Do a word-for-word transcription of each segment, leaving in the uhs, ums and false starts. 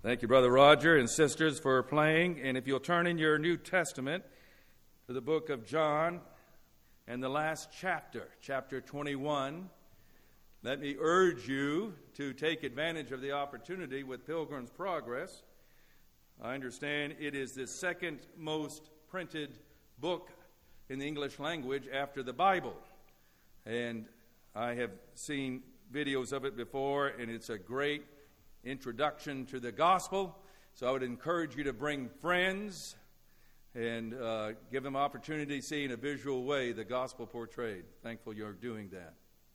Thank you, Brother Roger and sisters, for playing. And if you'll turn in your New Testament to the book of John and the last chapter, chapter twenty-one, let me urge you to take advantage of the opportunity with Pilgrim's Progress. I understand it is the second most printed book in the English language after the Bible. And I have seen videos of it before, and it's a great introduction to the gospel. So I would encourage you to bring friends and uh, give them opportunity to see in a visual way the gospel portrayed. Thankful you're doing that.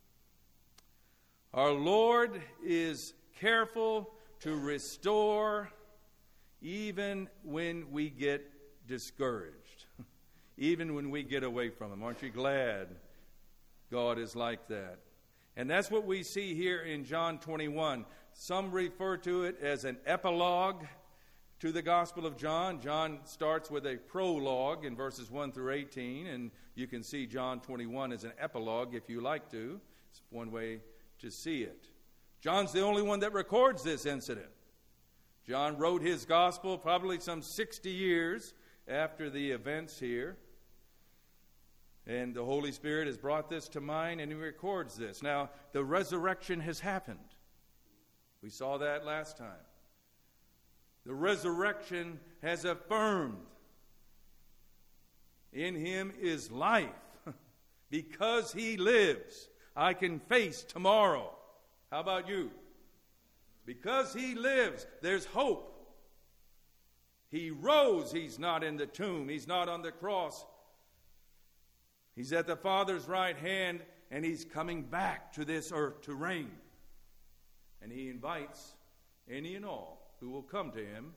Our Lord is careful to restore even when we get discouraged, even when we get away from Him. Aren't you glad God is like that? And that's what we see here in John twenty-one. Some refer to it as an epilogue to the Gospel of John. John starts with a prologue in verses one through eighteen, and you can see John twenty-one as an epilogue if you like to. It's one way to see it. John's the only one that records this incident. John wrote his Gospel probably some sixty years after the events here. And the Holy Spirit has brought this to mind, and He records this. Now, the resurrection has happened. We saw that last time. The resurrection has affirmed. In Him is life. Because He lives, I can face tomorrow. How about you? Because He lives, there's hope. He rose. He's not in the tomb. He's not on the cross. He's at the Father's right hand, and He's coming back to this earth to reign. And He invites any and all who will come to Him,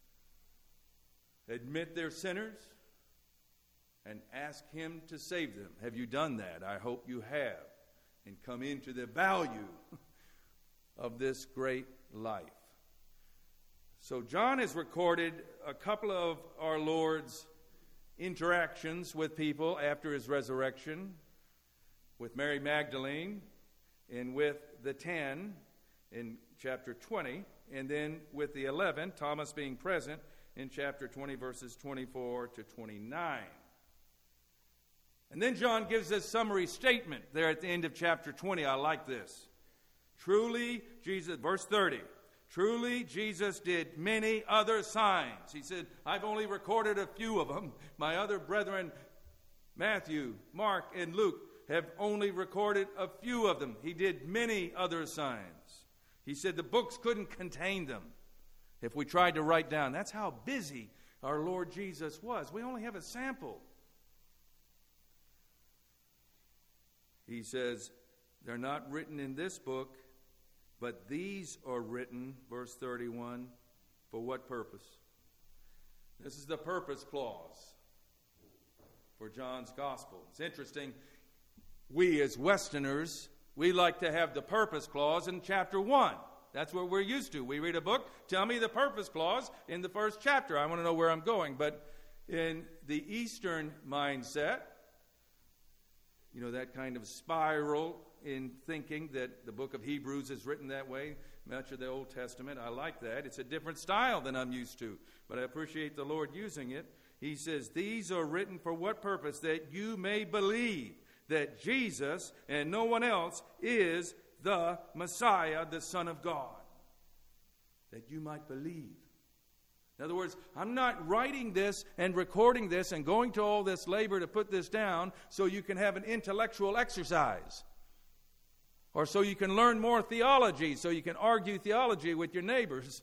admit they're sinners, and ask Him to save them. Have you done that? I hope you have, and come into the value of this great life. So John has recorded a couple of our Lord's interactions with people after His resurrection, with Mary Magdalene and with the ten in chapter twenty, and then with the eleven, Thomas being present in chapter twenty, verses twenty-four to twenty-nine. And then John gives this summary statement there at the end of chapter twenty. I like this. Truly, Jesus, verse thirty, truly, Jesus did many other signs. He said, I've only recorded a few of them. My other brethren, Matthew, Mark, and Luke, have only recorded a few of them. He did many other signs. He said the books couldn't contain them if we tried to write down. That's how busy our Lord Jesus was. We only have a sample. He says, they're not written in this book, but these are written, verse thirty-one, for what purpose? This is the purpose clause for John's gospel. It's interesting. We as Westerners, we like to have the purpose clause in chapter one. That's what we're used to. We read a book, tell me the purpose clause in the first chapter. I want to know where I'm going. But in the Eastern mindset, you know, that kind of spiral in thinking that the book of Hebrews is written that way, much of the Old Testament. I like that. It's a different style than I'm used to, but I appreciate the Lord using it. He says, these are written for what purpose? That you may believe that Jesus and no one else is the Messiah, the Son of God. That you might believe. In other words, I'm not writing this and recording this and going to all this labor to put this down so you can have an intellectual exercise. Or so you can learn more theology, so you can argue theology with your neighbors.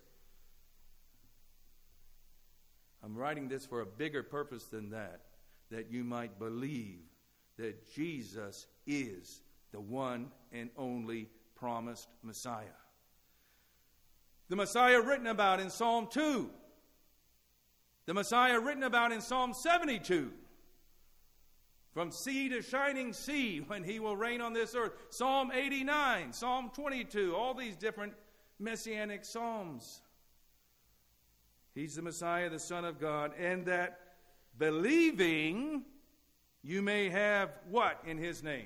I'm writing this for a bigger purpose than that, that you might believe that Jesus is the one and only promised Messiah. The Messiah written about in Psalm two. The Messiah written about in Psalm seventy-two. From sea to shining sea, when He will reign on this earth. Psalm eighty-nine, Psalm twenty-two, all these different messianic psalms. He's the Messiah, the Son of God, and that believing you may have what in His name?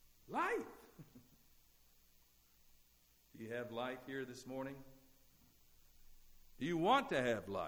Life. Do you have life here this morning? Do you want to have life?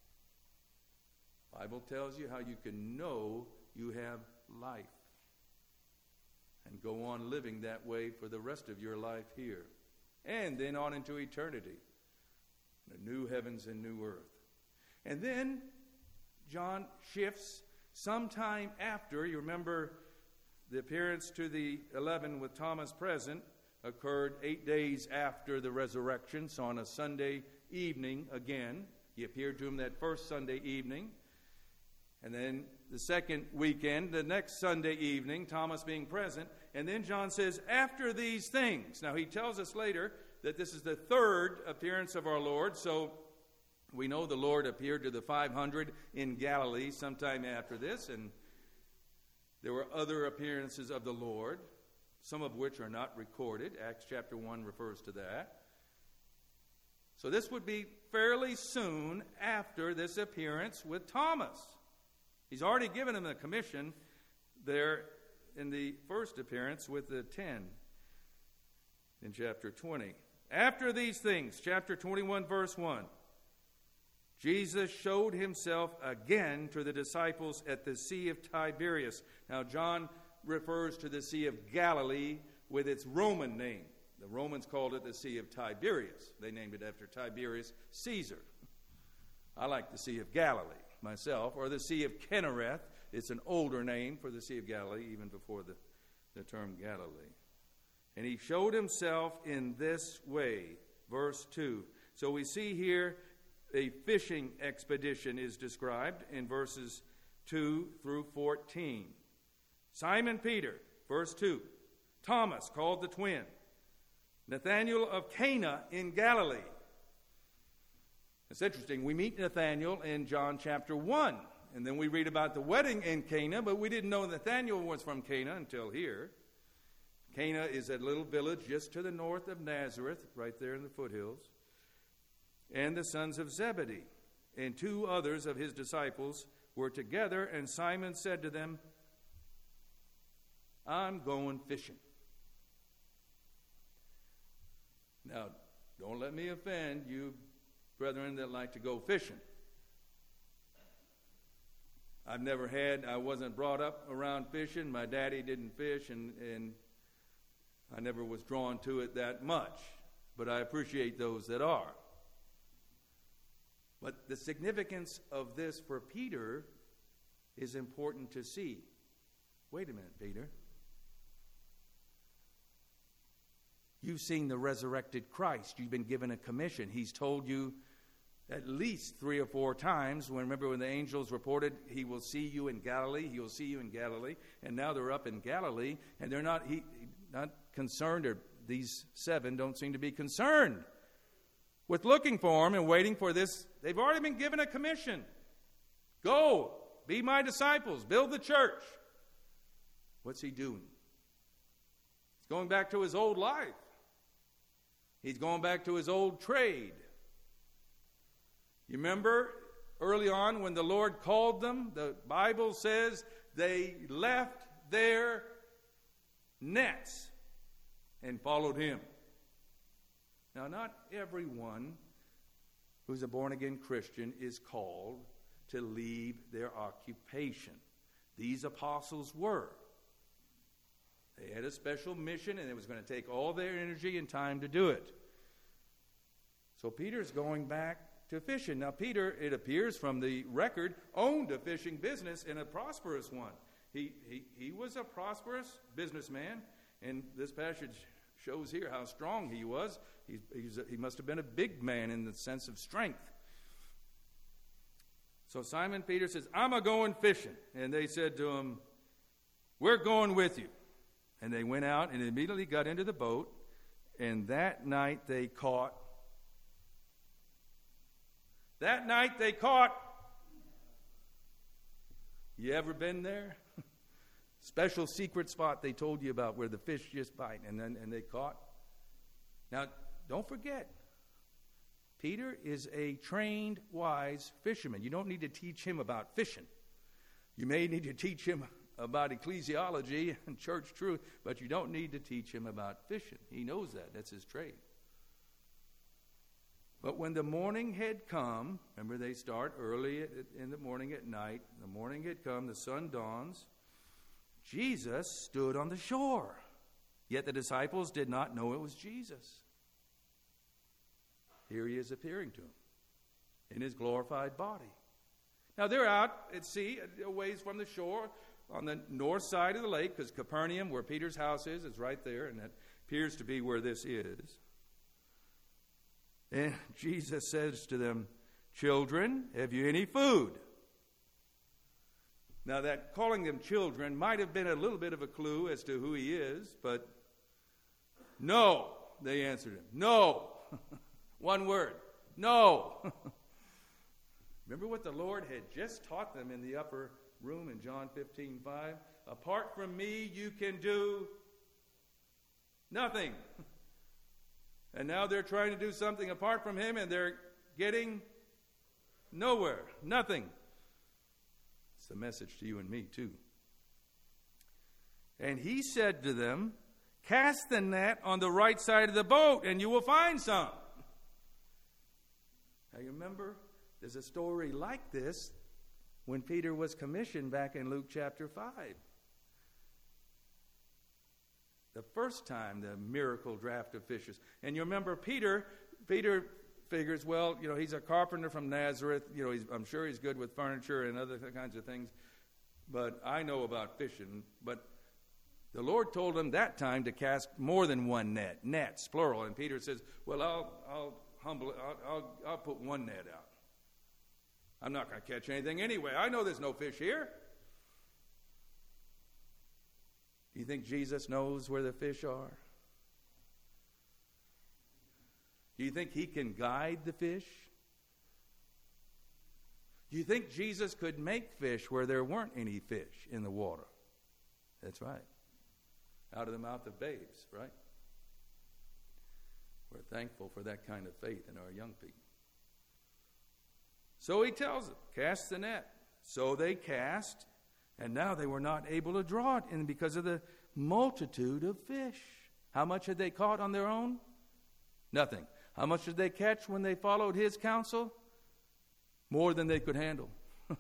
The Bible tells you how you can know you have life and go on living that way for the rest of your life here and then on into eternity, the new heavens and new earth. And then John shifts sometime after. You remember the appearance to the eleven with Thomas present occurred eight days after the resurrection, so on a Sunday evening again. He appeared to him that first Sunday evening. And then the second weekend, the next Sunday evening, Thomas being present. And then John says, after these things. Now he tells us later that this is the third appearance of our Lord. So we know the Lord appeared to the five hundred in Galilee sometime after this. And there were other appearances of the Lord, some of which are not recorded. Acts chapter one refers to that. So this would be fairly soon after this appearance with Thomas. He's already given him a commission there in the first appearance with the ten in chapter twenty. After these things, chapter twenty-one, verse one, Jesus showed himself again to the disciples at the Sea of Tiberias. Now, John refers to the Sea of Galilee with its Roman name. The Romans called it the Sea of Tiberias. They named it after Tiberius Caesar. I like the Sea of Galilee myself, or the Sea of Kinnereth. It's an older name for the Sea of Galilee, even before the, the term Galilee. And he showed himself in this way, verse two. So we see here a fishing expedition is described in verses two through fourteen. Simon Peter, verse two. Thomas, called the twin. Nathanael of Cana in Galilee. It's interesting. We meet Nathanael in John chapter one. And then we read about the wedding in Cana, but we didn't know Nathanael was from Cana until here. Cana is a little village just to the north of Nazareth, right there in the foothills. And the sons of Zebedee and two others of his disciples were together, and Simon said to them, I'm going fishing. Now, don't let me offend you brethren that like to go fishing. I've never had, I wasn't brought up around fishing. My daddy didn't fish, and, and I never was drawn to it that much. But I appreciate those that are. But the significance of this for Peter is important to see. Wait a minute, Peter. You've seen the resurrected Christ. You've been given a commission. He's told you at least three or four times. When remember when the angels reported, he will see you in Galilee, he will see you in Galilee. And now they're up in Galilee, and they're not, he, not concerned, or these seven don't seem to be concerned with looking for him and waiting for this. They've already been given a commission. Go, be my disciples, build the church. What's he doing? He's going back to his old life. He's going back to his old trade. You remember early on when the Lord called them, the Bible says they left their nets and followed him. Now, not everyone who's a born-again Christian is called to leave their occupation. These apostles were. They had a special mission, and it was going to take all their energy and time to do it. So Peter's going back to fishing. Now, Peter, it appears from the record, owned a fishing business, and a prosperous one. He, he, he was a prosperous businessman, and this passage shows here how strong he was. He's, he's a, he must have been a big man in the sense of strength. So Simon Peter says, I'm a-going fishing. And they said to him, we're going with you. And they went out and immediately got into the boat, and that night they caught. That night they caught. You ever been there? Special secret spot they told you about where the fish just bite, and then and they caught. Now, don't forget, Peter is a trained, wise fisherman. You don't need to teach him about fishing. You may need to teach him about ecclesiology and church truth, but you don't need to teach him about fishing. He knows that. That's his trade. But when the morning had come, remember they start early in the morning at night. The morning had come, the sun dawns. Jesus stood on the shore. Yet the disciples did not know it was Jesus. Here he is appearing to them in his glorified body. Now they're out at sea, a ways from the shore, on the north side of the lake, because Capernaum, where Peter's house is, is right there, and that appears to be where this is. And Jesus says to them, "Children, have you any food?" Now that calling them children might have been a little bit of a clue as to who he is, but no, they answered him. No. One word. No. Remember what the Lord had just taught them in the upper room in John fifteen five? Apart from me, you can do nothing. And now they're trying to do something apart from him, and they're getting nowhere. Nothing. It's the message to you and me, too. And he said to them, "Cast the net on the right side of the boat, and you will find some." Now you remember, there's a story like this when Peter was commissioned back in Luke chapter five. The first time the miracle draft of fishes. And you remember Peter, Peter figures, well, you know, he's a carpenter from Nazareth. You know, he's, I'm sure he's good with furniture and other kinds of things. But I know about fishing. But the Lord told him that time to cast more than one net, nets, plural. And Peter says, well, I'll, I'll humble it. I'll, I'll, I'll put one net out. I'm not going to catch anything anyway. I know there's no fish here. Do you think Jesus knows where the fish are? Do you think he can guide the fish? Do you think Jesus could make fish where there weren't any fish in the water? That's right. Out of the mouth of babes, right? We're thankful for that kind of faith in our young people. So he tells them, cast the net. So they cast, and now they were not able to draw it in because of the multitude of fish. How much had they caught on their own? Nothing. How much did they catch when they followed his counsel? More than they could handle.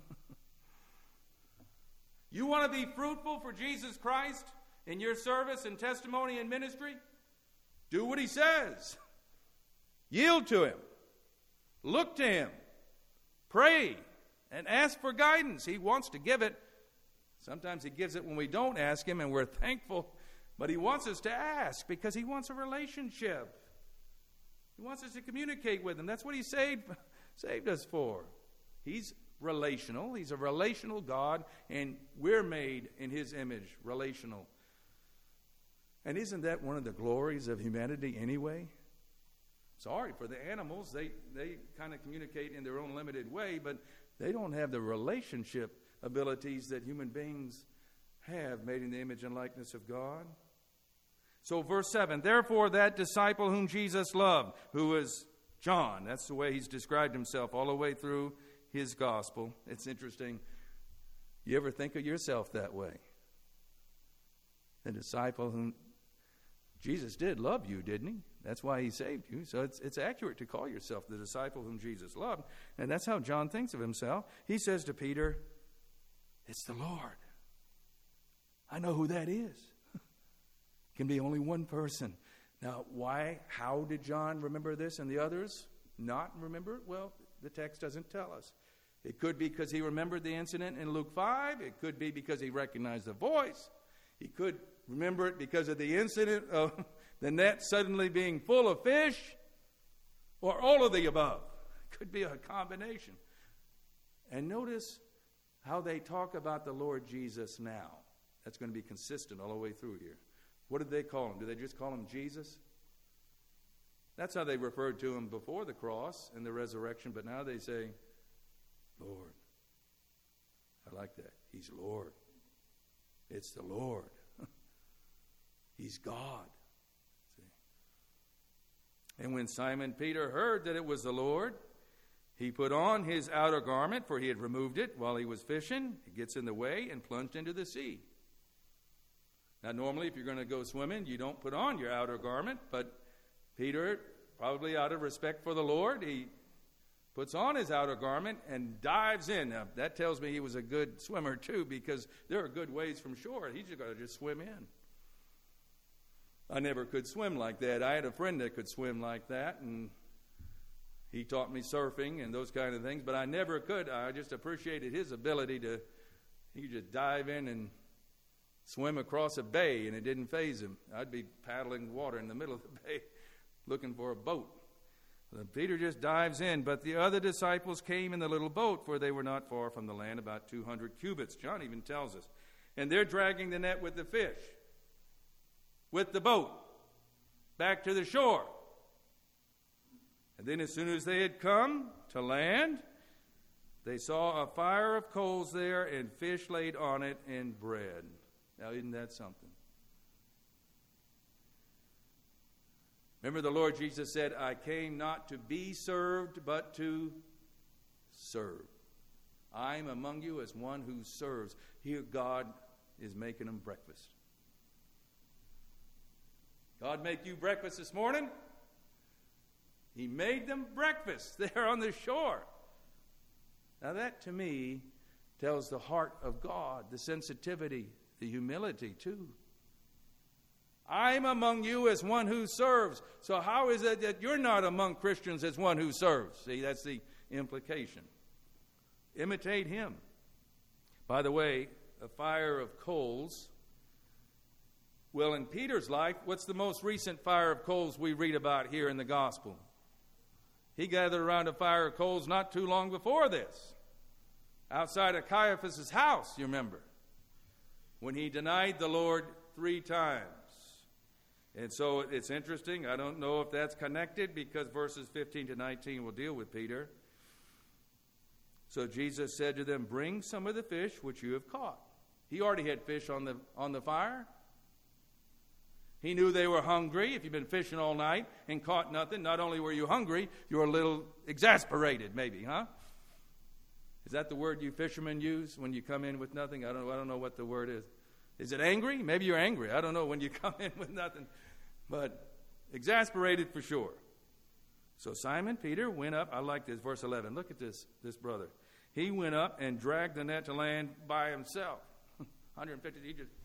You want to be fruitful for Jesus Christ in your service and testimony and ministry? Do what he says. Yield to him. Look to him. Pray and ask for guidance. He wants to give it. Sometimes he gives it when we don't ask him, and we're thankful. But he wants us to ask because he wants a relationship. He wants us to communicate with him. That's what he saved, saved us for. He's relational. He's a relational God, and we're made in his image, relational. And isn't that one of the glories of humanity anyway? Sorry for the animals. They, they kind of communicate in their own limited way, but they don't have the relationship abilities that human beings have, made in the image and likeness of God. So verse seven, therefore that disciple whom Jesus loved, who was John, that's the way he's described himself all the way through his gospel. It's interesting. You ever think of yourself that way? The disciple whom Jesus did love you, didn't he? That's why he saved you. So it's, it's accurate to call yourself the disciple whom Jesus loved. And that's how John thinks of himself. He says to Peter, it's the Lord. I know who that is. Can be only one person. Now, why, how did John remember this and the others not remember it? Well, the text doesn't tell us. It could be because he remembered the incident in Luke five. It could be because he recognized the voice. He could remember it because of the incident of the net suddenly being full of fish, or all of the above. It could be a combination. And notice how they talk about the Lord Jesus now. That's going to be consistent all the way through here. What did they call him? Do they just call him Jesus? That's how they referred to him before the cross and the resurrection, but now they say, Lord. I like that. He's Lord. It's the Lord. He's God. See? And when Simon Peter heard that it was the Lord, he put on his outer garment, for he had removed it while he was fishing. He gets in the way and plunged into the sea. Now, normally, if you're going to go swimming, you don't put on your outer garment, but Peter probably out of respect for the Lord, he puts on his outer garment and dives in. Now, that tells me he was a good swimmer too, because there are good ways from shore. He's just got to just swim in. I never could swim like that. I had a friend that could swim like that, and he taught me surfing and those kind of things, but I never could. I just appreciated his ability to, he could just dive in and swim across a bay, and it didn't faze him. I'd be paddling water in the middle of the bay looking for a boat. Then Peter just dives in, but the other disciples came in the little boat, for they were not far from the land, about two hundred cubits. John even tells us. And they're dragging the net with the fish, with the boat, back to the shore. And then as soon as they had come to land, they saw a fire of coals there, and fish laid on it, and bread. Now, isn't that something? Remember, the Lord Jesus said, I came not to be served, but to serve. I am among you as one who serves. Here, God is making them breakfast. God make you breakfast this morning? He made them breakfast there on the shore. Now, that to me tells the heart of God, the sensitivity, the humility too. I'm among you as one who serves. So how is it that you're not among Christians as one who serves? See, that's the implication. Imitate him. By the way, a fire of coals. Well, in Peter's life, what's the most recent fire of coals we read about here in the gospel? He gathered around a fire of coals not too long before this, outside of Caiaphas' house, you remember, when he denied the Lord three times. And so it's interesting. I don't know if that's connected, because verses fifteen to nineteen will deal with Peter. So Jesus said to them, bring some of the fish which you have caught. He already had fish on the on the fire. He knew they were hungry. If you've been fishing all night and caught nothing, not only were you hungry, you were a little exasperated maybe, huh? Is that the word you fishermen use when you come in with nothing? I don't know. I don't know what the word is. Is it angry? Maybe you're angry. I don't know when you come in with nothing. But exasperated for sure. So Simon Peter went up. I like this, verse eleven. Look at this, this brother. He went up and dragged the net to land by himself. one hundred fifty. He just...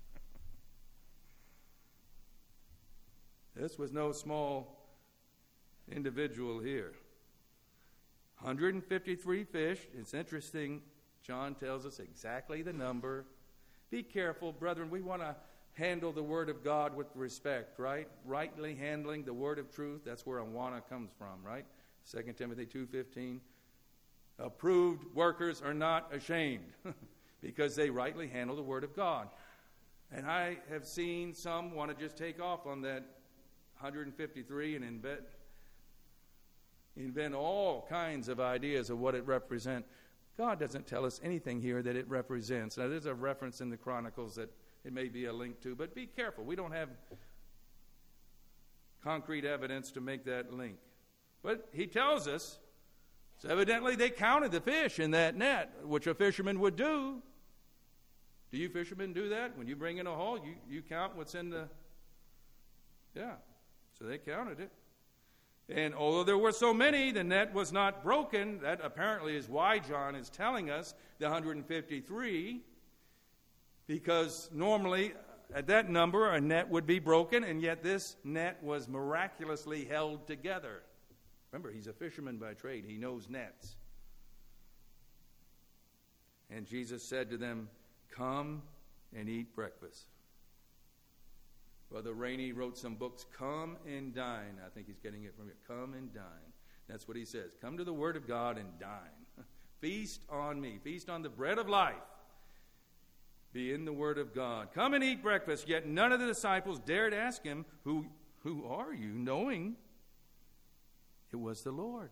This was no small individual here. one hundred fifty-three fish. It's interesting. John tells us exactly the number. Be careful, brethren. We want to handle the Word of God with respect, right? Rightly handling the Word of truth. That's where awana comes from, right? Second Timothy two fifteen. Approved workers are not ashamed because they rightly handle the Word of God. And I have seen some want to just take off on that one hundred fifty-three and invent, invent all kinds of ideas of what it represents. God doesn't tell us anything here that it represents. Now, there's a reference in the Chronicles that it may be a link to, but be careful. We don't have concrete evidence to make that link. But he tells us, so evidently they counted the fish in that net, which a fisherman would do. Do you fishermen do that? When you bring in a haul, you, you count what's in the... Yeah, so they counted it. And although there were so many, the net was not broken. That apparently is why John is telling us the one hundred fifty-three, because normally at that number a net would be broken, and yet this net was miraculously held together. Remember, he's a fisherman by trade. He knows nets. And Jesus said to them, come and eat breakfast. Brother Rainey wrote some books, Come and Dine. I think he's getting it from here. Come and dine. That's what he says. Come to the Word of God and dine. Feast on me. Feast on the bread of life. Be in the Word of God. Come and eat breakfast. Yet none of the disciples dared ask him, Who, who are you? Knowing it was the Lord.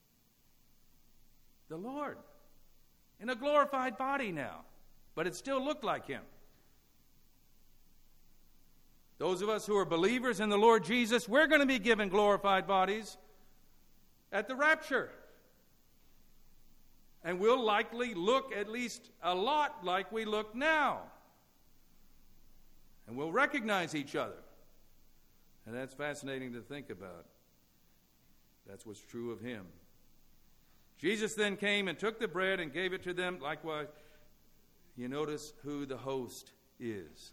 The Lord. In a glorified body now. But it still looked like him. Those of us who are believers in the Lord Jesus, we're going to be given glorified bodies at the rapture. And we'll likely look at least a lot like we look now. And we'll recognize each other. And that's fascinating to think about. That's what's true of him. Jesus then came and took the bread and gave it to them. Likewise, you notice who the host is.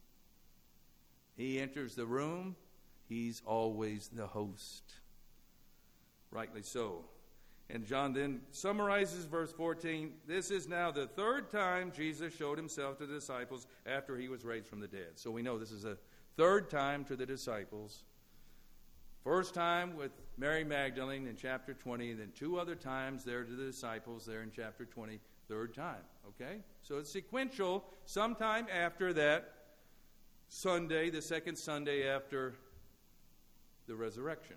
He enters the room. He's always the host. Rightly so. And John then summarizes verse fourteen. This is now the third time Jesus showed himself to the disciples after he was raised from the dead. So we know this is a third time to the disciples. First time with Mary Magdalene in chapter twenty, and then two other times there to the disciples there in chapter twenty, third time. Okay? So it's sequential. Sometime after that Sunday, the second Sunday after the resurrection.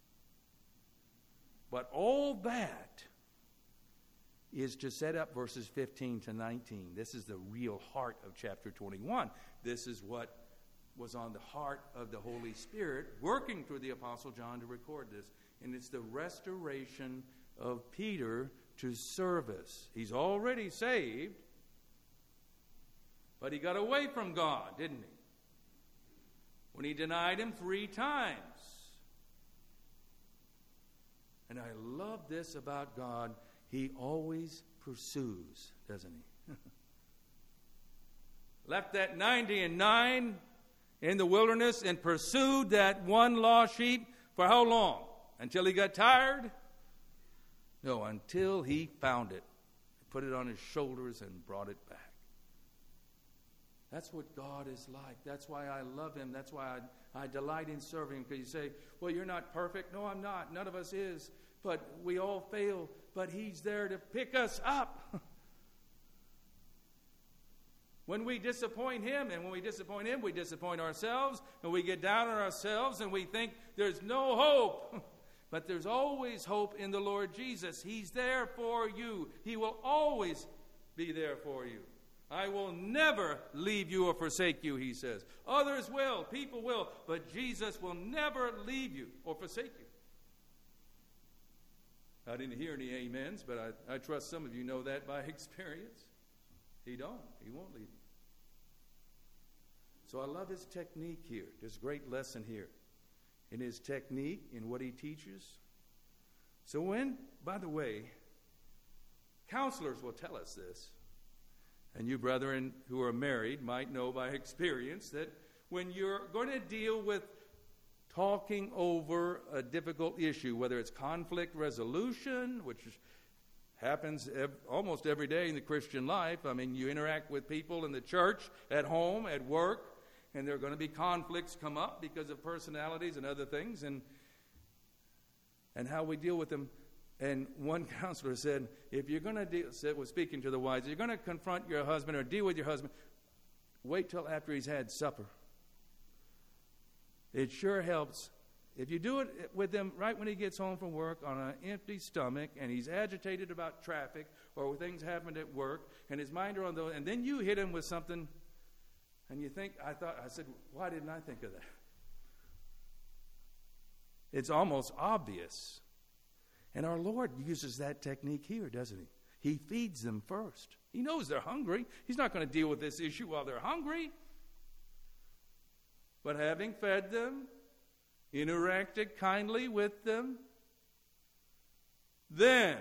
But all that is to set up verses fifteen to nineteen. This is the real heart of chapter twenty-one. This is what was on the heart of the Holy Spirit working through the Apostle John to record this. And it's the restoration of Peter to service. He's already saved, but he got away from God, didn't he? When he denied him three times. And I love this about God. He always pursues, doesn't he? Left that ninety and nine in the wilderness and pursued that one lost sheep for how long? Until he got tired? No, until he found it. Put it on his shoulders and brought it back. That's what God is like. That's why I love him. That's why I, I delight in serving him. Because you say, well, you're not perfect. No, I'm not. None of us is. But we all fail. But he's there to pick us up. When we disappoint him, and when we disappoint him, we disappoint ourselves, and we get down on ourselves, and we think there's no hope. But there's always hope in the Lord Jesus. He's there for you. He will always be there for you. I will never leave you or forsake you, he says. Others will, people will, but Jesus will never leave you or forsake you. I didn't hear any amens, but I, I trust some of you know that by experience. He don't. He won't leave you. So I love his technique here. There's a great lesson here in his technique, in what he teaches. So when, by the way, counselors will tell us this, and you brethren who are married might know by experience that when you're going to deal with talking over a difficult issue, whether it's conflict resolution, which happens ev- almost every day in the Christian life. I mean, you interact with people in the church, at home, at work, and there are going to be conflicts come up because of personalities and other things, and and how we deal with them. And one counselor said, if you're going to deal, said, was speaking to the wives, you're going to confront your husband or deal with your husband, wait till after he's had supper. It sure helps. If you do it with him right when he gets home from work on an empty stomach and he's agitated about traffic or things happened at work and his mind are on those, and then you hit him with something and you think, I thought, I said, why didn't I think of that? It's almost obvious. And our Lord uses that technique here, doesn't he? He feeds them first. He knows they're hungry. He's not going to deal with this issue while they're hungry. But having fed them, interacted kindly with them, then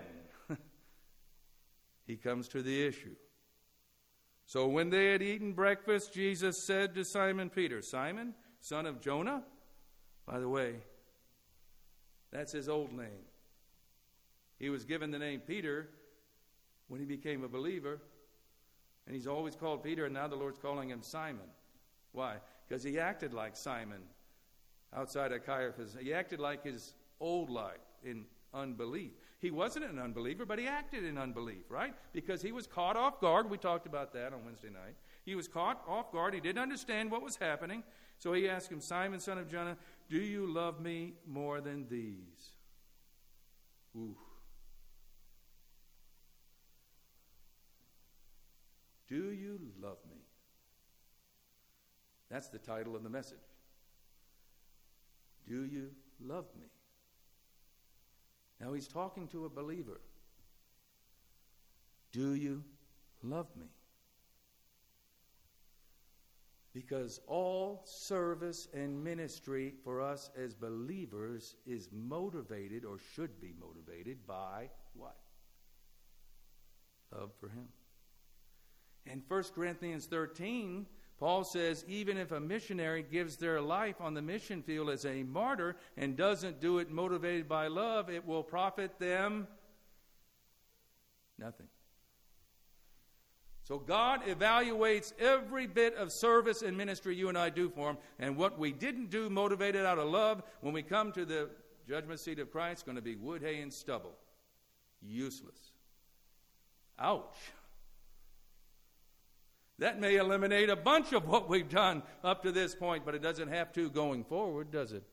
he comes to the issue. So when they had eaten breakfast, Jesus said to Simon Peter, Simon, son of Jonah, by the way, that's his old name. He was given the name Peter when he became a believer, and he's always called Peter, and now the Lord's calling him Simon. Why? Because he acted like Simon outside of Caiaphas. He acted like his old life in unbelief. He wasn't an unbeliever, but he acted in unbelief, right? Because he was caught off guard. We talked about that on Wednesday night. He was caught off guard. He didn't understand what was happening. So he asked him, Simon, son of Jonah, do you love me more than these? Ooh. Do you love me? That's the title of the message. Do you love me? Now he's talking to a believer. Do you love me? Because all service and ministry for us as believers is motivated, or should be motivated, by what? Love for Him. In First Corinthians thirteen, Paul says, even if a missionary gives their life on the mission field as a martyr and doesn't do it motivated by love, it will profit them nothing. So God evaluates every bit of service and ministry you and I do for Him, and what we didn't do motivated out of love, when we come to the judgment seat of Christ, is going to be wood, hay, and stubble. Useless. Ouch. That may eliminate a bunch of what we've done up to this point, but it doesn't have to going forward, does it?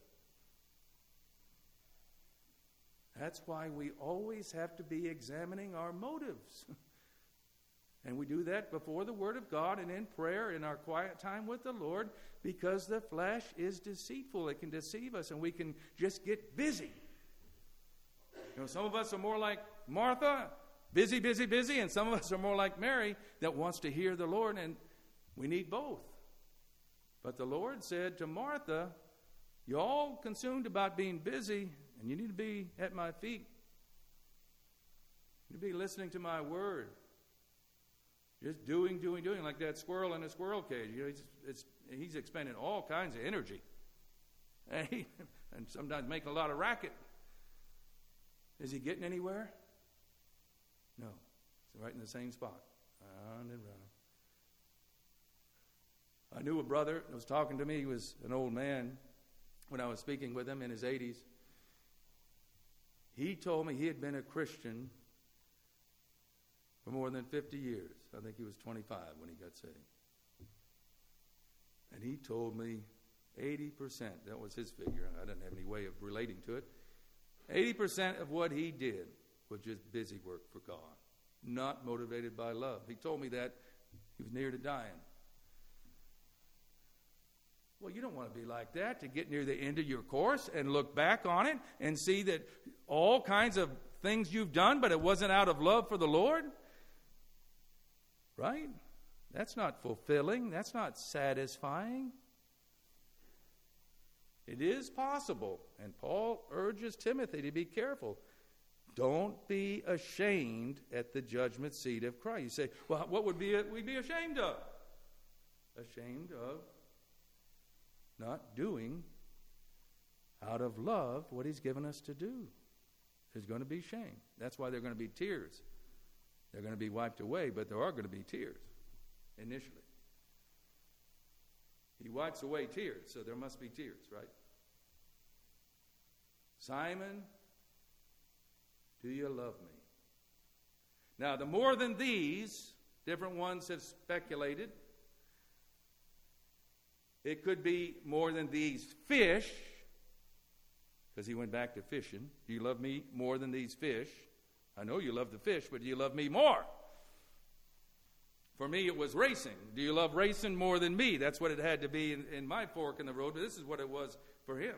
That's why we always have to be examining our motives. And we do that before the Word of God and in prayer in our quiet time with the Lord, because the flesh is deceitful. It can deceive us, and we can just get busy. You know, some of us are more like Martha, busy, busy, busy, and some of us are more like Mary, that wants to hear the Lord, and we need both. But the Lord said to Martha, you're all consumed about being busy, and you need to be at my feet. You need to be listening to my word. Just doing, doing, doing, like that squirrel in a squirrel cage. You know, he's, it's, he's expending all kinds of energy. And, he, and sometimes making a lot of racket. Is he getting anywhere? No. He's right in the same spot. Round and round. I knew a brother that was talking to me. He was an old man when I was speaking with him in his eighties. He told me he had been a Christian for more than fifty years. I think he was twenty-five when he got saved. And he told me eighty percent, that was his figure, I didn't have any way of relating to it, eighty percent of what he did was just busy work for God, not motivated by love. He told me that he was near to dying. Well, you don't want to be like that, to get near the end of your course and look back on it and see that all kinds of things you've done, but it wasn't out of love for the Lord. Right? That's not fulfilling. That's not satisfying. It is possible, and Paul urges Timothy to be careful. Don't be ashamed at the judgment seat of Christ. You say, well, what would be we be ashamed of? Ashamed of not doing out of love what He's given us to do. There's going to be shame. That's why there are going to be tears. They're going to be wiped away, but there are going to be tears initially. He wipes away tears, so there must be tears, right? Simon, do you love me? Now, the more than these, different ones have speculated. It could be more than these fish, because he went back to fishing. Do you love me more than these fish? I know you love the fish, but do you love me more? For me, it was racing. Do you love racing more than me? That's what it had to be in, in my fork in the road, but this is what it was for him.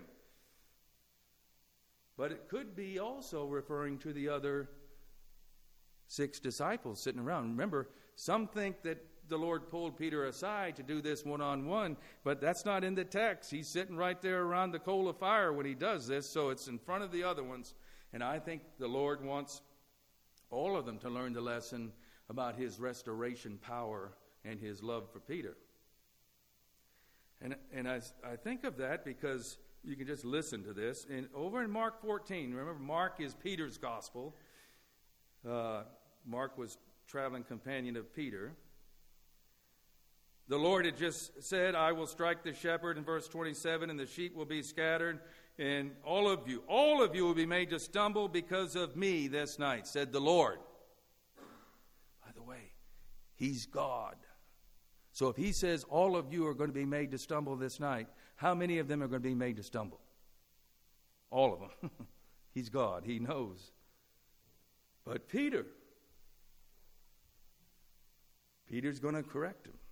But it could be also referring to the other six disciples sitting around. Remember, some think that the Lord pulled Peter aside to do this one-on-one, but that's not in the text. He's sitting right there around the coal of fire when he does this, so it's in front of the other ones. And I think the Lord wants all of them to learn the lesson about His restoration power and His love for Peter. And and I, I think of that because you can just listen to this. And over in Mark fourteen, remember Mark is Peter's gospel. Uh, Mark was traveling companion of Peter. The Lord had just said, I will strike the shepherd in verse twenty-seven, and the sheep will be scattered. And all of you, all of you will be made to stumble because of me this night, said the Lord. By the way, He's God. So if He says all of you are going to be made to stumble this night, how many of them are going to be made to stumble? All of them. He's God. He knows. But Peter, Peter's going to correct him.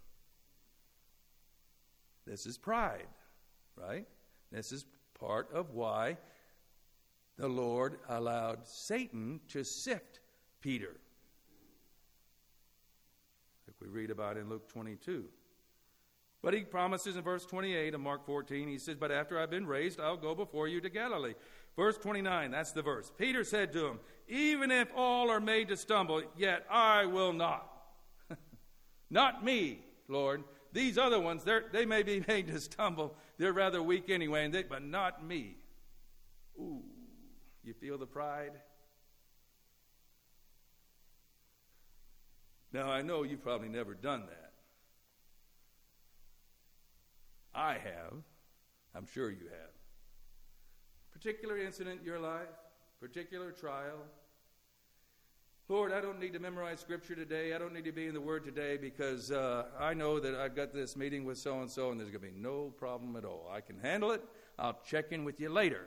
This is pride, right? This is part of why the Lord allowed Satan to sift Peter. Like we read about in Luke twenty-two. But he promises in verse twenty-eight of Mark fourteen, he says, but after I've been raised, I'll go before you to Galilee. Verse twenty-nine, that's the verse. Peter said to him, even if all are made to stumble, yet I will not. Not me, Lord. These other ones, they may be made to stumble. They're rather weak anyway, and they, but not me. Ooh, you feel the pride? Now, I know you've probably never done that. I have. I'm sure you have. Particular incident in your life, particular trial. Lord, I don't need to memorize Scripture today. I don't need to be in the Word today because uh, I know that I've got this meeting with so-and-so and there's going to be no problem at all. I can handle it. I'll check in with you later.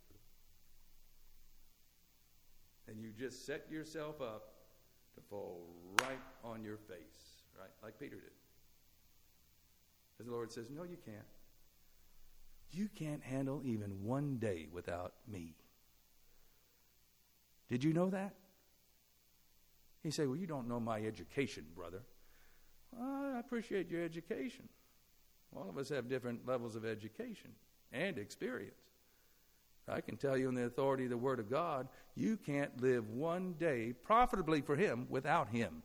And you just set yourself up to fall right on your face, right? Like Peter did. As the Lord says, no, you can't. You can't handle even one day without me. Did you know that? He said, well, you don't know my education, brother. Well, I appreciate your education. All of us have different levels of education and experience. I can tell you in the authority of the Word of God, you can't live one day profitably for Him without Him.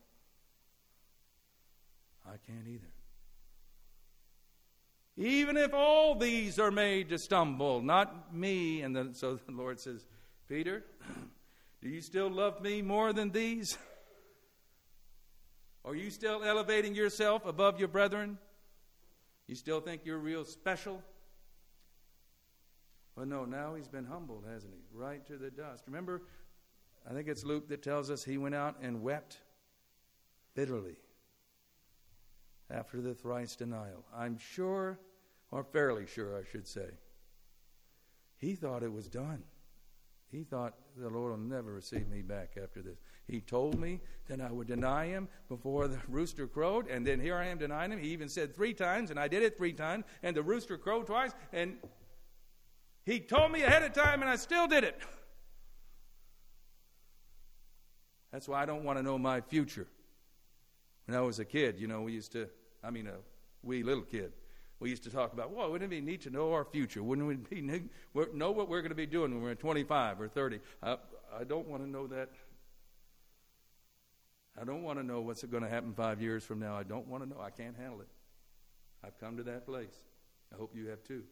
I can't either. Even if all these are made to stumble, not me. And then, so the Lord says, Peter, do you still love me more than these? Are you still elevating yourself above your brethren? You still think you're real special? Well, no, now he's been humbled, hasn't he? Right to the dust. Remember, I think it's Luke that tells us he went out and wept bitterly after the thrice denial. I'm sure, or fairly sure, I should say, he thought it was done. He thought, the Lord will never receive me back after this. He told me that I would deny him before the rooster crowed, and then here I am denying him. He even said three times, and I did it three times, and the rooster crowed twice, and he told me ahead of time, and I still did it. That's why I don't want to know my future. When I was a kid, you know, we used to, I mean a wee little kid, we used to talk about, well, wouldn't it be neat to know our future? Wouldn't it be neat, know what we're going to be doing when we're twenty-five or thirty? I, I don't want to know that. I don't want to know what's going to happen five years from now. I don't want to know. I can't handle it. I've come to that place. I hope you have too.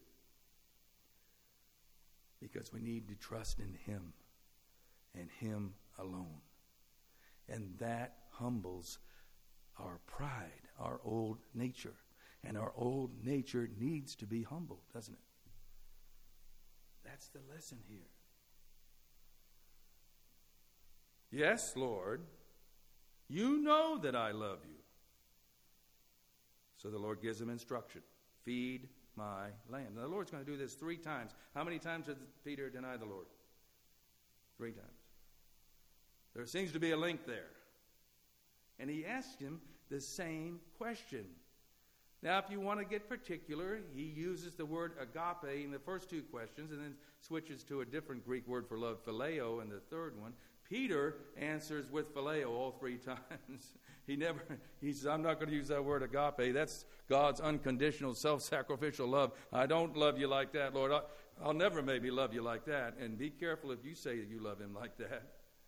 Because we need to trust in Him and Him alone. And that humbles our pride, our old nature. And our old nature needs to be humbled, doesn't it? That's the lesson here. Yes, Lord, you know that I love you. So the Lord gives him instruction. Feed my lamb. Now the Lord's going to do this three times. How many times did Peter deny the Lord? Three times. There seems to be a link there. And he asked him the same question. Now, if you want to get particular, he uses the word agape in the first two questions and then switches to a different Greek word for love, phileo, in the third one. Peter answers with phileo all three times. He never, he says, I'm not going to use that word agape. That's God's unconditional, self-sacrificial love. I don't love you like that, Lord. I'll, I'll never maybe love you like that. And be careful if you say that you love him like that.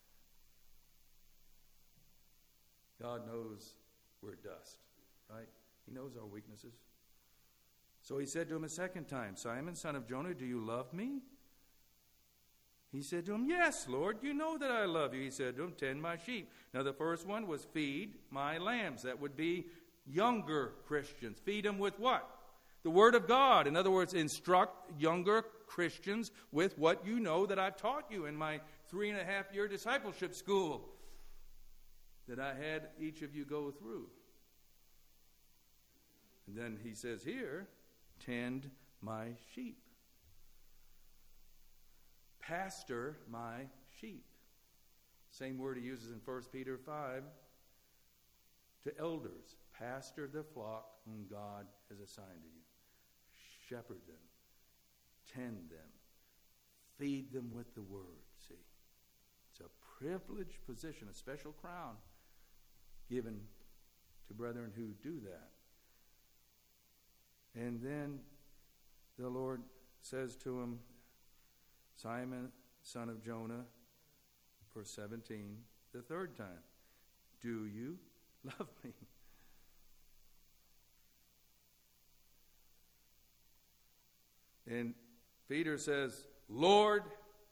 God knows we're dust, right? He knows our weaknesses. So he said to him a second time, Simon, son of Jonah, do you love me? He said to him, yes, Lord, you know that I love you. He said to him, tend my sheep. Now the first one was feed my lambs. That would be younger Christians. Feed them with what? The Word of God. In other words, instruct younger Christians with what you know that I've taught you in my three and a half year discipleship school that I had each of you go through. And then he says here, tend my sheep. Pastor my sheep. Same word he uses in First Peter five to elders. Pastor the flock whom God has assigned to you. Shepherd them. Tend them. Feed them with the word. See, it's a privileged position, a special crown given to brethren who do that. And then the Lord says to him, Simon, son of Jonah, verse seventeen, the third time, do you love me? And Peter says, Lord,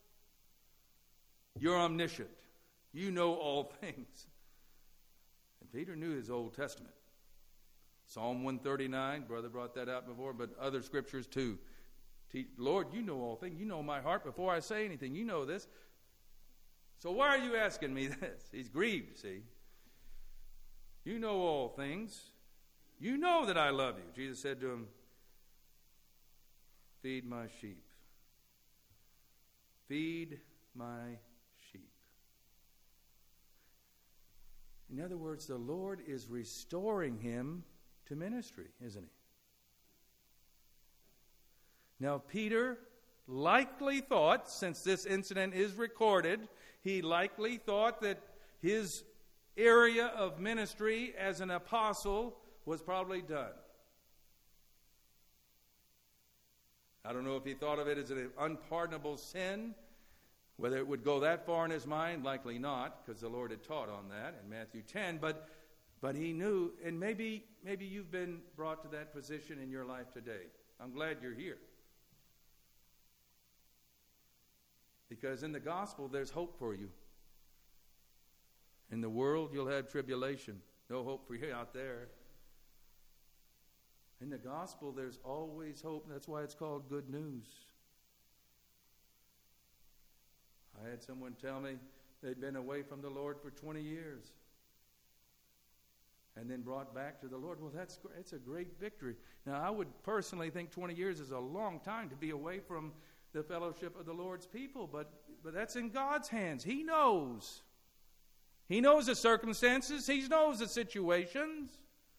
you're omniscient. You know all things. And Peter knew his Old Testament. Psalm one thirty-nine, brother brought that out before, but other scriptures too. Lord, you know all things. You know my heart before I say anything. You know this. So why are you asking me this? He's grieved, see. You know all things. You know that I love you. Jesus said to him, feed my sheep. Feed my sheep. In other words, the Lord is restoring him to ministry, isn't he? Now, Peter likely thought, since this incident is recorded, he likely thought that his area of ministry as an apostle was probably done. I don't know if he thought of it as an unpardonable sin, whether it would go that far in his mind, likely not, because the Lord had taught on that in Matthew ten, but but he knew, and maybe maybe you've been brought to that position in your life today. I'm glad you're here. Because in the gospel, there's hope for you. In the world, you'll have tribulation. No hope for you out there. In the gospel, there's always hope. That's why it's called good news. I had someone tell me they'd been away from the Lord for twenty years and then brought back to the Lord. Well, that's it's a great victory. Now, I would personally think twenty years is a long time to be away from the fellowship of the Lord's people, but, but that's in God's hands. He knows. He knows the circumstances. He knows the situations.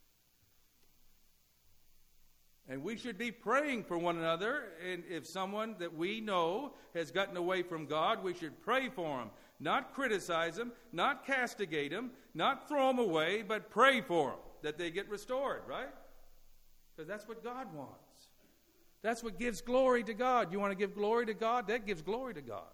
And we should be praying for one another. And if someone that we know has gotten away from God, we should pray for him. Not criticize him, not castigate him, not throw him away, but pray for him that they get restored, right? Because that's what God wants. That's what gives glory to God. You want to give glory to God? That gives glory to God.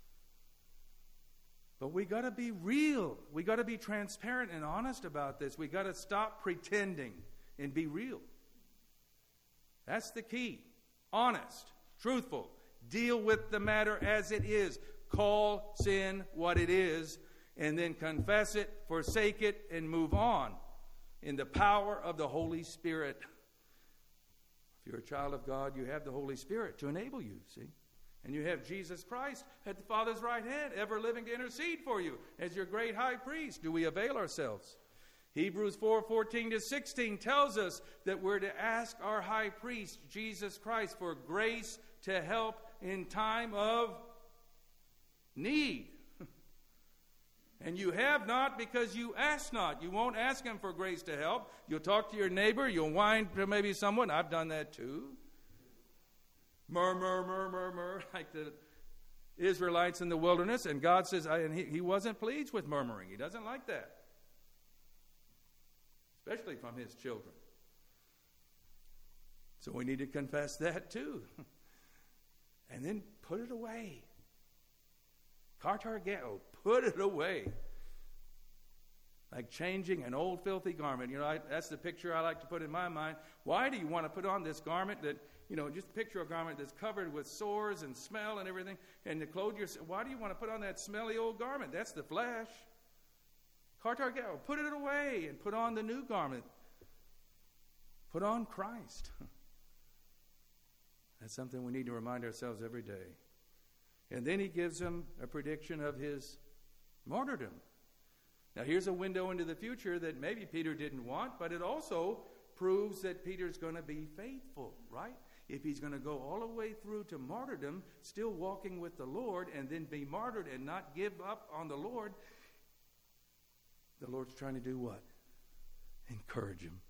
But we got to be real. We got to be transparent and honest about this. We got to stop pretending and be real. That's the key. Honest, truthful. Deal with the matter as it is. Call sin what it is, and then confess it, forsake it, and move on in the power of the Holy Spirit. If you're a child of God, you have the Holy Spirit to enable you, see? And you have Jesus Christ at the Father's right hand, ever living to intercede for you as your great high priest. Do we avail ourselves? Hebrews four fourteen to sixteen tells us that we're to ask our high priest, Jesus Christ, for grace to help in time of need. And you have not because you ask not. You won't ask him for grace to help. You'll talk to your neighbor. You'll whine to maybe someone. I've done that too. Murmur, murmur, murmur, like the Israelites in the wilderness. And God says, I, and he, he wasn't pleased with murmuring. He doesn't like that. Especially from his children. So we need to confess that too. And then put it away. Katargeo, put it away. Like changing an old filthy garment. You know, I, that's the picture I like to put in my mind. Why do you want to put on this garment that, you know, just picture a garment that's covered with sores and smell and everything, and to clothe yourself? Why do you want to put on that smelly old garment? That's the flesh. Katargeo, put it away and put on the new garment. Put on Christ. That's something we need to remind ourselves every day. And then he gives him a prediction of his martyrdom. Now here's a window into the future that maybe Peter didn't want, but it also proves that Peter's going to be faithful, right? If he's going to go all the way through to martyrdom, still walking with the Lord, and then be martyred and not give up on the Lord, the Lord's trying to do what? Encourage him.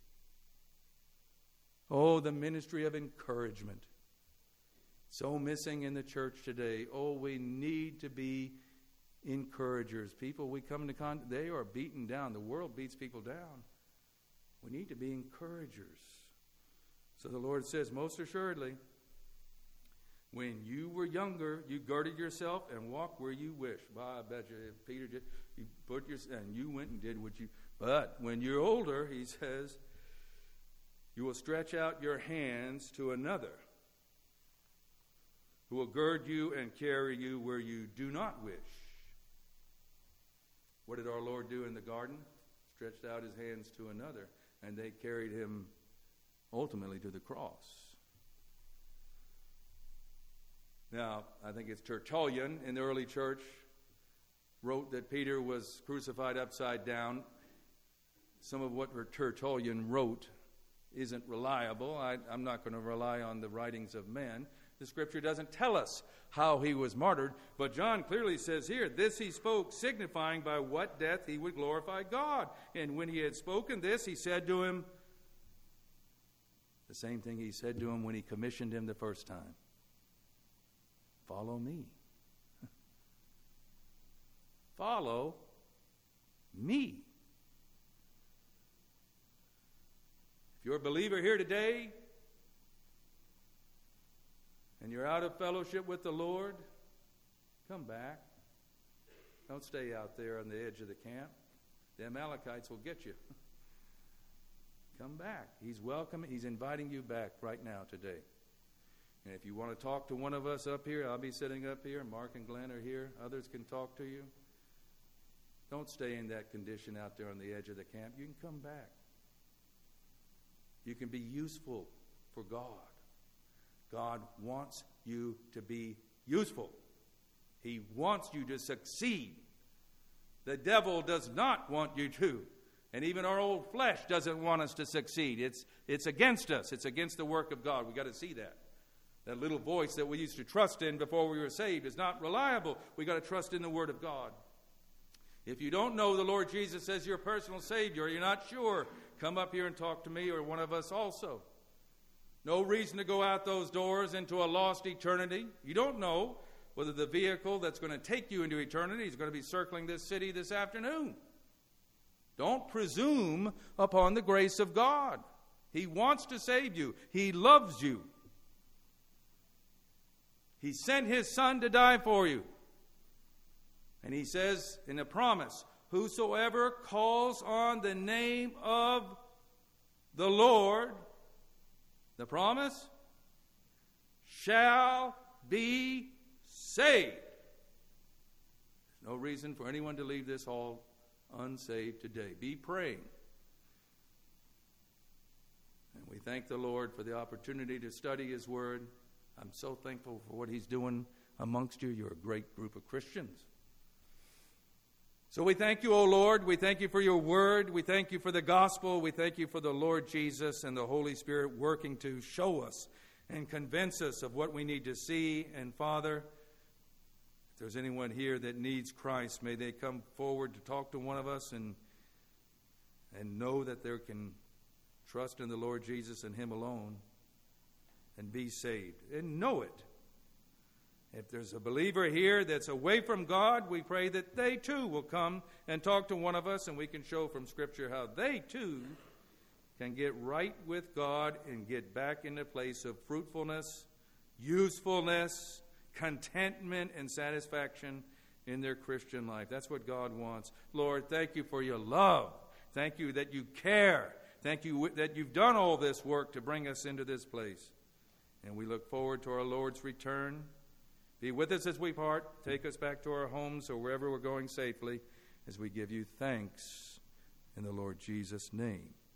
Oh, the ministry of encouragement. So missing in the church today. Oh, we need to be encouragers. People we come into contact, they are beaten down. The world beats people down. We need to be encouragers. So the Lord says, most assuredly, when you were younger, you girded yourself and walked where you wish. Well, I bet you, if Peter did, you put your, and you went and did what you, but when you're older, he says, you will stretch out your hands to another who will gird you and carry you where you do not wish. What did our Lord do in the garden? Stretched out his hands to another, and they carried him ultimately to the cross. Now, I think it's Tertullian in the early church wrote that Peter was crucified upside down. Some of what Tertullian wrote isn't reliable. I, I'm not going to rely on the writings of men. The Scripture doesn't tell us how he was martyred, but John clearly says here, this he spoke, signifying by what death he would glorify God. And when he had spoken this, he said to him the same thing he said to him when he commissioned him the first time. Follow me. Follow me. If you're a believer here today, and you're out of fellowship with the Lord, come back. Don't stay out there on the edge of the camp. The Amalekites will get you. Come back. He's welcoming, he's inviting you back right now today. And if you want to talk to one of us up here, I'll be sitting up here. Mark and Glenn are here. Others can talk to you. Don't stay in that condition out there on the edge of the camp. You can come back. You can be useful for God. God wants you to be useful. He wants you to succeed. The devil does not want you to. And even our old flesh doesn't want us to succeed. It's, it's against us. It's against the work of God. We've got to see that. That little voice that we used to trust in before we were saved is not reliable. We've got to trust in the Word of God. If you don't know the Lord Jesus as your personal Savior, or you're not sure, come up here and talk to me or one of us also. No reason to go out those doors into a lost eternity. You don't know whether the vehicle that's going to take you into eternity is going to be circling this city this afternoon. Don't presume upon the grace of God. He wants to save you. He loves you. He sent his Son to die for you. And he says in a promise, whosoever calls on the name of the Lord, the promise, shall be saved. There's no reason for anyone to leave this hall unsaved today. Be praying. And we thank the Lord for the opportunity to study his word. I'm so thankful for what he's doing amongst you. You're a great group of Christians. So we thank you, O Lord. We thank you for your word. We thank you for the gospel. We thank you for the Lord Jesus and the Holy Spirit working to show us and convince us of what we need to see. And Father, if there's anyone here that needs Christ, may they come forward to talk to one of us and, and know that they can trust in the Lord Jesus and him alone and be saved. And know it. If there's a believer here that's away from God, we pray that they too will come and talk to one of us, and we can show from Scripture how they too can get right with God and get back in a place of fruitfulness, usefulness, contentment, and satisfaction in their Christian life. That's what God wants. Lord, thank you for your love. Thank you that you care. Thank you that you've done all this work to bring us into this place. And we look forward to our Lord's return. Be with us as we part. Take us back to our homes or wherever we're going safely as we give you thanks in the Lord Jesus' name.